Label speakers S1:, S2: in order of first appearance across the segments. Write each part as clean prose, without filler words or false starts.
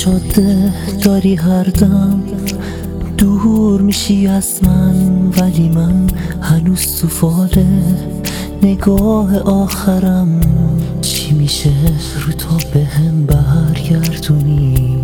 S1: شده داری هر دم دور میشی از من، ولی من هنوز تو فال نگاه آخرم. چی میشه رو تا بهم برگردونی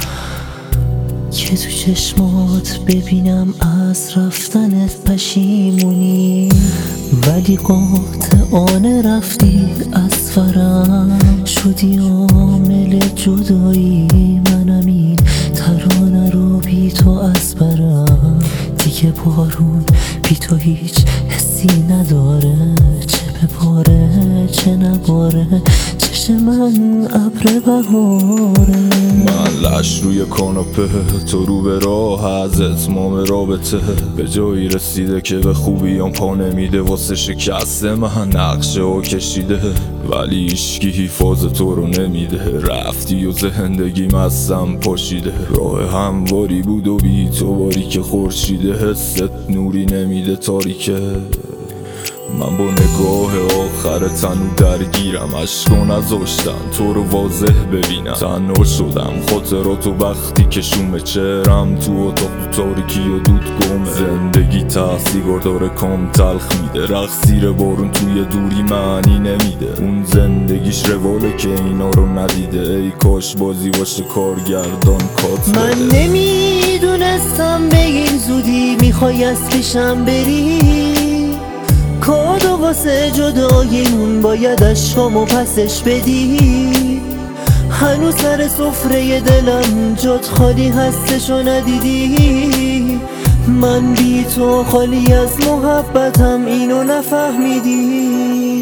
S1: که تو چشمات ببینم از رفتنت پشیمونی، ولی قاطعانه رفتی از فرم، شدی عامل جدایی منم، این ترانه رو بی تو از برم. دیگه بارون بی تو هیچ حسی نداره، چه بباره چه نباره، چشم من ابر بهاره.
S2: من لش روی کاناپه، تو رو به راه از اتمام رابطه، به جایی رسیده که به خوبیام پا نمیده، واسه شکست من نقشه ها کشیده، ولی هیچکی حفاظ تو رو نمیده. رفتی و زندگیم ازم پاشیده، راه همواری بود و بی تو باری که خورشیده، حست نوری نمیده تاریکه. من با نگاه آخر تنو درگیرم، عشقا نذاشتن تو رو واضح ببینم، تنها شدم خاطراتو وقتی که شومه، چهرم تو اتاق تاریکی و دود گمه. زندگی سیگار داره کام تلخ میده، رقص زیر بارون توی دوری معنی نمیده، اون زندگیش رواله که اینا رو ندیده. ای کاش بازی باشه کارگردان کات بده.
S1: من نمیدونستم به این زودی میخوای از پیشم بری، کادو واسه جداییمون باید اشکامو پسش بدی. هنوز سر سفره دلم جات خالی هستشو ندیدی، من بی تو خالی از محبتم، اینو نفهمیدی.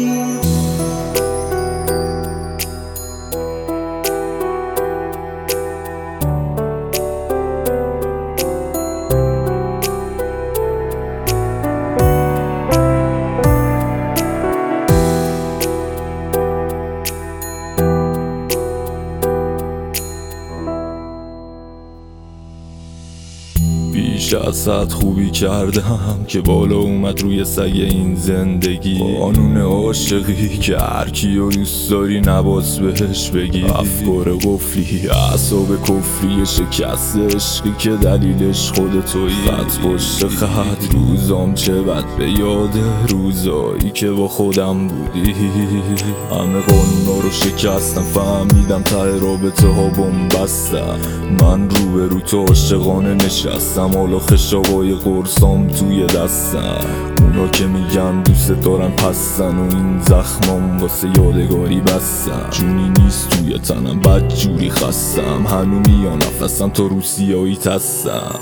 S2: بیش از حد خوبی کردم که بالا اومد روی سگ این زندگی، قانون عاشقی که هر کیو دوست داری نباز بهش بگی، افکار قفلی اعصاب کفری شکست عشقی که دلیلش خود تویی، خط پشت خط روزام چه بد به یاد روزایی که با خودم بودی. همه قانونا رو شکستم، فهمیدم ته رابطه ها بستم، من روبرو تو عاشقانه نشستم، حالا خشابای قرصام توی دستم، اونا که میگن دوست دارن پستن و این زخمام واسه یادگاری بستم، جونی نیست توی تنم بد جوری خستم، هنو میان نفسم تا روسیایی تستم.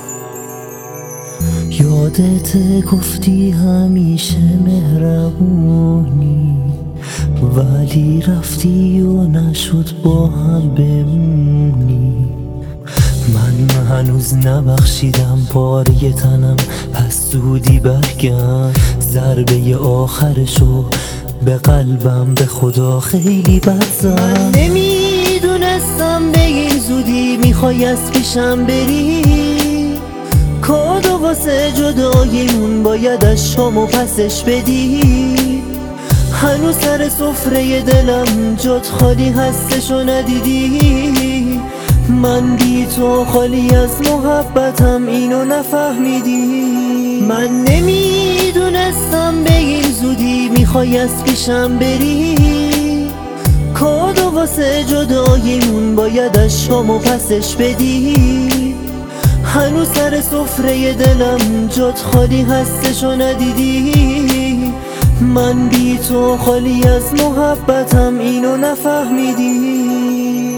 S1: یادت گفتی همیشه مهربونی، ولی رفتی و نشد با هم بمونی. من هنوز نبخشیدم پاره تنم، پس زودی برگرد ضربه آخرشو به قلبم به خدا خیلی بد زد. من نمیدونستم به این زودی میخوای از پیشم بری، کادو واسه جداییمون باید اشکامو پسش بدی. هنوز سر سفره دلم جات خالی هستشو ندیدی، من بی تو خالی از محبتم، اینو نفهمیدی. من نمیدونستم به این زودی میخوای از پیشم بری، کادو واسه جداییمون باید اشکامو پسش بدی. هنوز سر سفره دلم جات خالی هستشو ندیدی، من بی تو خالی از محبتم، اینو نفهمیدی.